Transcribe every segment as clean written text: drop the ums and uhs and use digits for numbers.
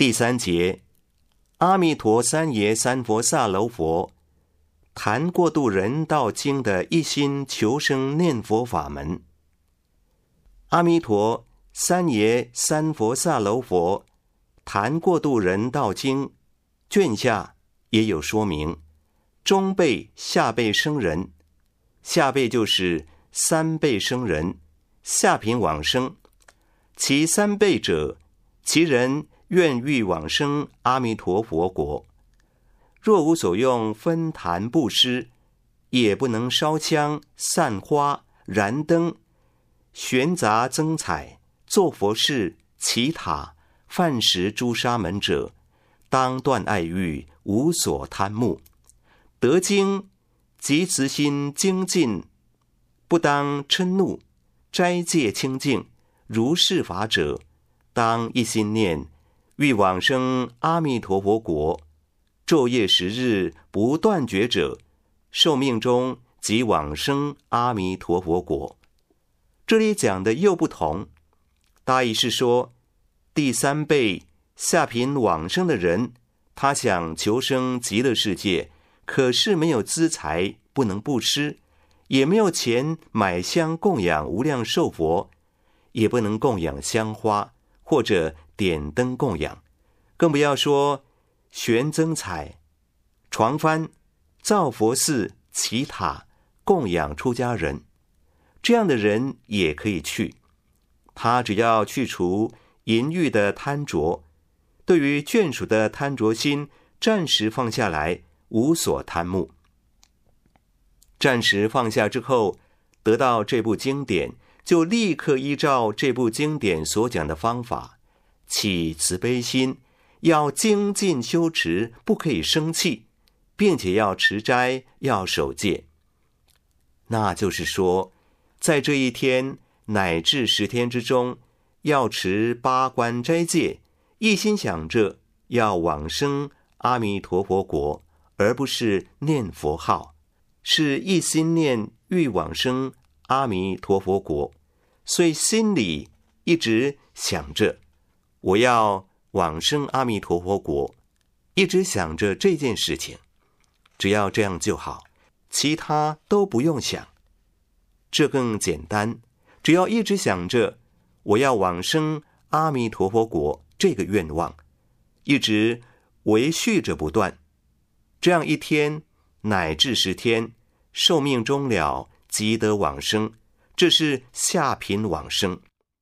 第3节，阿弥陀三爷三佛萨楼佛谈过度人道经的一心求生念佛法门。阿弥陀三爷三佛萨楼佛谈过度人道经卷下也有说明，中辈下辈生人，下辈就是三辈生人，下品往生。其三辈者，其人愿欲往生阿弥陀佛国，若无所用分坛布施，也不能烧香散花燃灯悬杂增彩做佛事祈塔饭食诸沙门者，当断爱欲，无所贪慕。得经即慈心精进，不当嗔怒，斋戒清净，如是法者，当一心念欲往生阿弥陀佛国，昼夜10日不断绝者，寿命中即往生阿弥陀佛国。这里讲的又不同，大意是说，第三辈下品往生的人，他想求生极乐世界，可是没有资财，不能布施，也没有钱买香供养无量寿佛，也不能供养香花或者点灯供养，更不要说悬增彩、床幡、造佛寺、祈塔供养出家人。这样的人也可以去，他只要去除淫欲的贪着，对于眷属的贪着心暂时放下来，无所贪慕。暂时放下之后，得到这部经典，就立刻依照这部经典所讲的方法起慈悲心，要精进修持，不可以生气，并且要持斋，要守戒。那就是说，在这一天乃至10天之中，要持8关斋戒，一心想着要往生阿弥陀佛国，而不是念佛号，是一心念欲往生阿弥陀佛国，所以心里一直想着我要往生阿弥陀佛国，一直想着这件事情，只要这样就好，其他都不用想。这更简单，只要一直想着我要往生阿弥陀佛国这个愿望，一直维续着不断，这样1天乃至10天，寿命终了，即得往生，这是下品往生。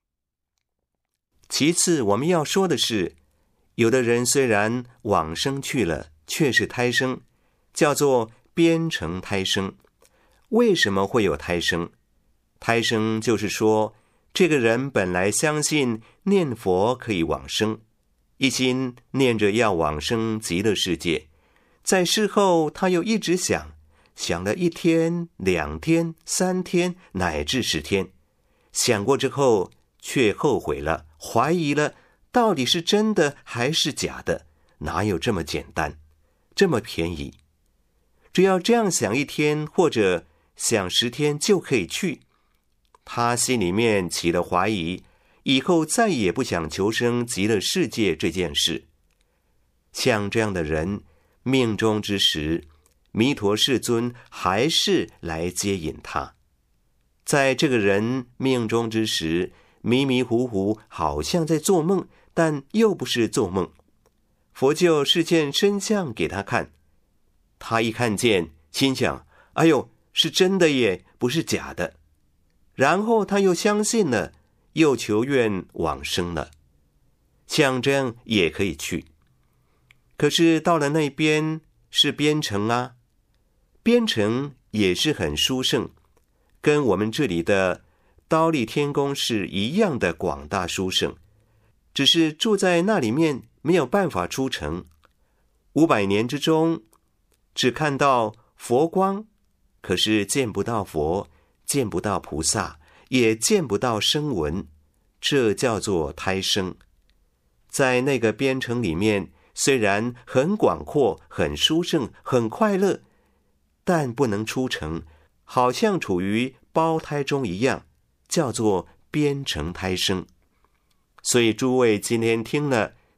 其次我们要说的是，有的人虽然往生去了，却是胎生，叫做边城胎生。为什么会有胎生？胎生就是说，这个人本来相信念佛可以往生，一心念着要往生极乐世界，在事后他又一直想了1天、2天、3天乃至10天，想过之后却后悔了，怀疑了，到底是真的还是假的？哪有这么简单，这么便宜？只要这样想1天或者想10天就可以去，他心里面起了怀疑，以后再也不想求生极乐世界这件事。像这样的人，命中之时，弥陀世尊还是来接引他。在这个人命中之时，迷迷糊糊，好像在做梦，但又不是做梦。佛就示现身相给他看，他一看见，心想：哎呦，是真的耶，不是假的。然后他又相信了，又求愿往生了。像这样也可以去。可是到了那边是边城啊，边城也是很殊胜，跟我们这里的忉利天宫是一样的广大殊胜，只是住在那里面没有办法出城。500年之中，只看到佛光，可是见不到佛，见不到菩萨，也见不到声闻，这叫做胎生。在那个边城里面，虽然很广阔，很殊胜，很快乐，但不能出城，好像处于胞胎中一样，叫做边城胎生。所以诸位今天听了，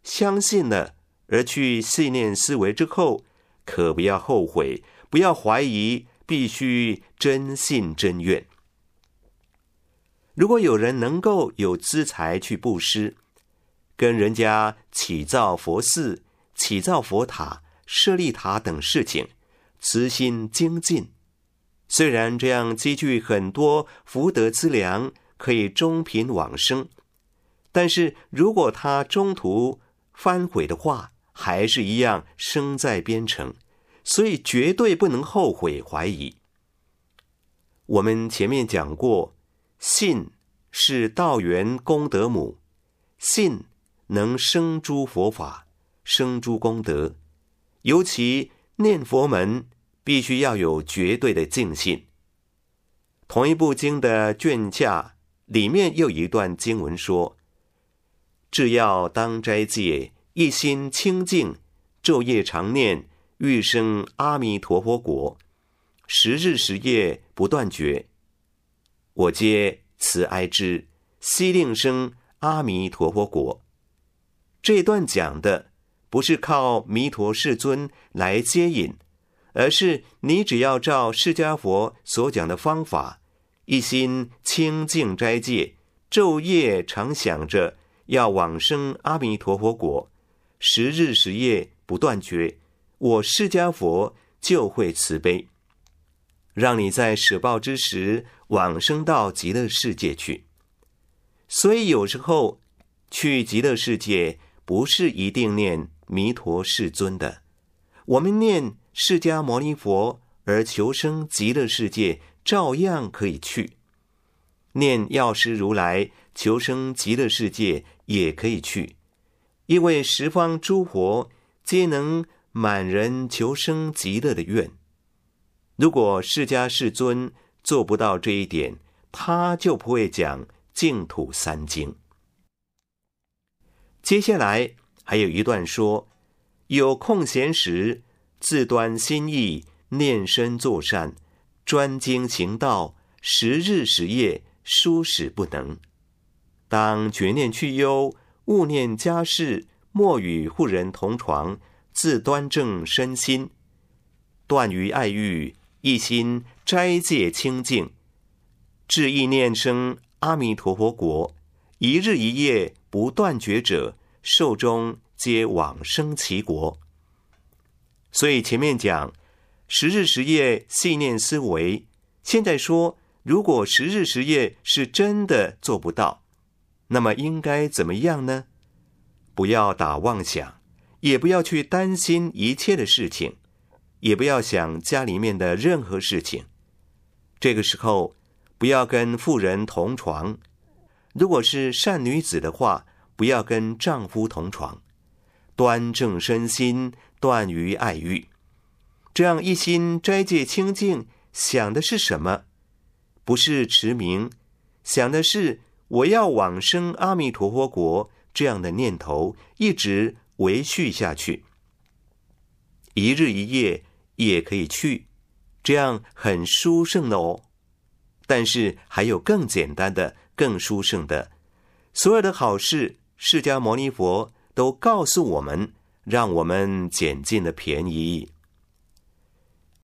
相信了而去细念思维之后，可不要后悔，不要怀疑，必须真信真愿。如果有人能够有资财去布施，跟人家起造佛寺、起造佛塔、设立塔等事情，慈心精进，虽然这样积聚很多福德资粮，可以终品往生，但是如果他中途翻悔的话，还是一样生在边城，所以绝对不能后悔怀疑。我们前面讲过，信是道源功德母，信能生诸佛法，生诸功德，尤其念佛门必须要有绝对的净信。同一部经的卷下里面又有一段经文说，至要当斋戒，一心清净，昼夜常念，欲生阿弥陀佛国，时日时夜不断绝，我皆慈哀之，悉令生阿弥陀佛国。这段讲的不是靠弥陀世尊来接引，而是你只要照释迦佛所讲的方法，一心清净斋戒，昼夜常想着要往生阿弥陀佛国，时日时夜不断绝，我释迦佛就会慈悲，让你在舍报之时往生到极乐世界去。所以有时候去极乐世界不是一定念弥陀世尊的，我们念释迦牟尼佛而求生极乐世界照样可以去，念药师如来求生极乐世界也可以去，因为十方诸佛皆能满人求生极乐的愿。如果释迦世尊做不到这一点，他就不会讲净土三经。接下来还有一段说，有空闲时，自端心意，念身作善，专精行道，时日时夜，殊使不能。当觉念去忧，勿念家事，莫与妇人同床，自端正身心，断于爱欲，一心斋戒清净，至意念生阿弥陀佛国，一日一夜不断绝者，寿终皆往生其国。所以前面讲时日时夜细念思维，现在说如果时日时夜是真的做不到，那么应该怎么样呢？不要打妄想，也不要去担心一切的事情，也不要想家里面的任何事情。这个时候不要跟妇人同床，如果是善女子的话，不要跟丈夫同床，端正身心，断于爱欲。这样一心斋戒清净，想的是什么？不是持名，想的是我要往生阿弥陀佛国，这样的念头一直维续下去。一日一夜也可以去，这样很殊胜的哦。但是还有更简单的、更殊胜的，所有的好事，释迦牟尼佛都告诉我们，让我们捡尽了便宜。